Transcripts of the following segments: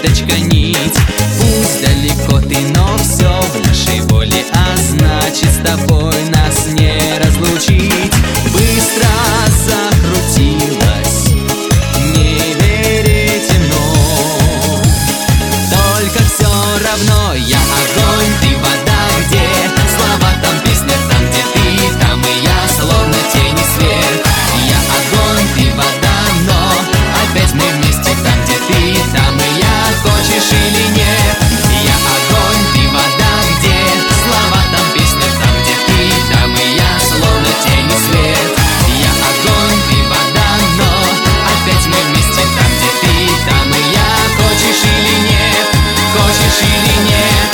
ниточка, нить. Пусть далеко ты, но все в нашей воле, а значит с тобой нас не разлучить. Быстро закрутилась, не вере темно, только все равно я огонь, ты вода. Где слова, там песня, там где ты, там и я, словно тень и свет. Я огонь, ты вода, но опять мы вместе. Там где ты, там и я, хочешь или нет. Я огонь, ты вода. Где слова, там песня, там где ты, там и я, словно тень и свет. Я огонь, ты вода, но опять мы вместе. Там где ты, там и я, хочешь или нет, хочешь или нет.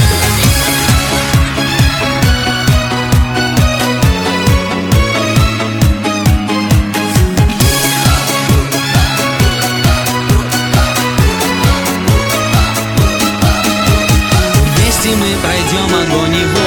Мы пройдем огонь и